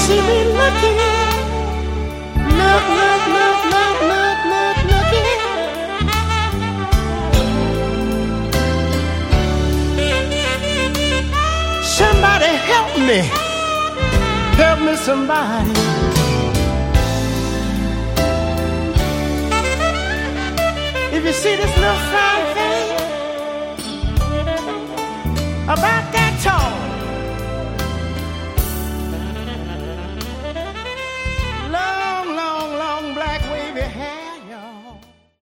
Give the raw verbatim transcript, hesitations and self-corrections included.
see me looking, look, look, look, look, look, look, looking. Somebody help me, help me somebody. If you see this little fine thing about